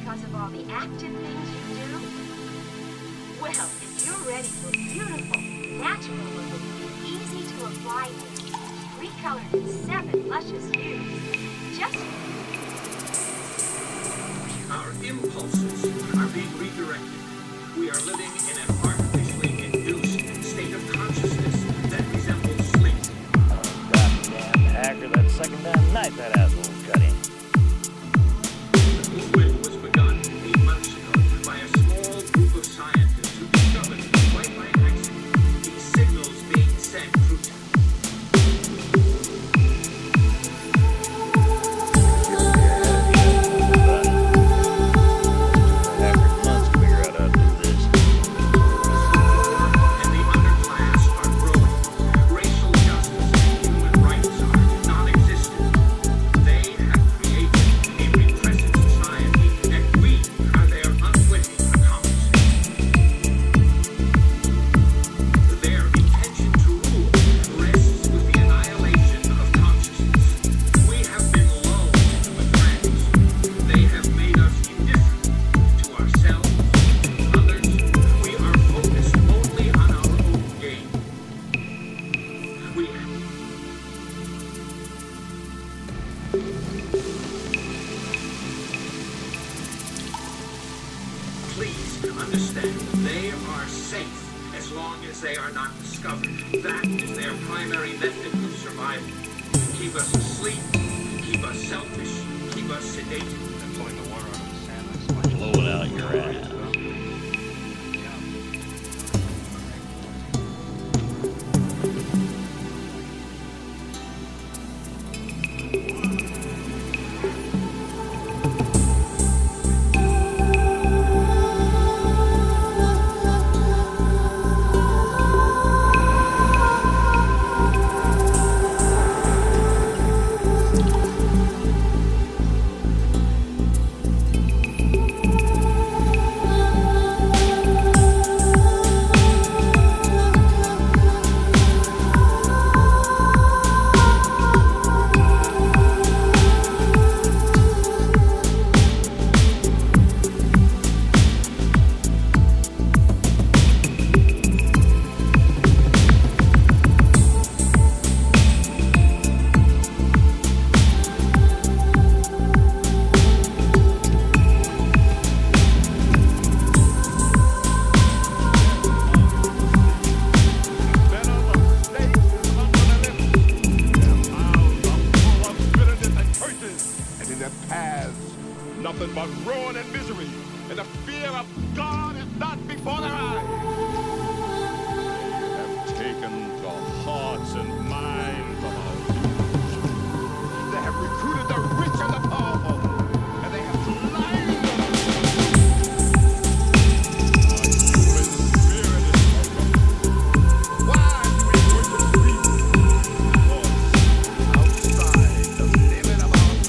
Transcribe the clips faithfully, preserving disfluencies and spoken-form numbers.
because of all the active things you do? Well, if you're ready for beautiful, natural looking, easy to apply hair, recolored in seven luscious hues, just our impulses are being redirected. We are living in an artificially induced state of consciousness that resembles sleep. Oh, goddamn hacker, that second damn night that asshole cut in. The movement was begun eight months ago by a small group of scientists who discovered, quite by accident, these signals being sent through Please understand, they are safe as long as they are not discovered. That is their primary method of survival. Keep us asleep, keep us selfish, keep us sedated. And pulling the water out of the sandwich. Blow it out your ass. Nothing but ruin and misery, and the fear of God is not before their eyes. They have taken the hearts and minds of our people. They have recruited the rich and the powerful, and they have lied to them. Our human spirit is corrupt. Why do we worship beasts? Because outside the limit of our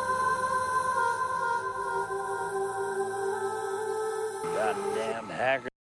Goddamn hacker.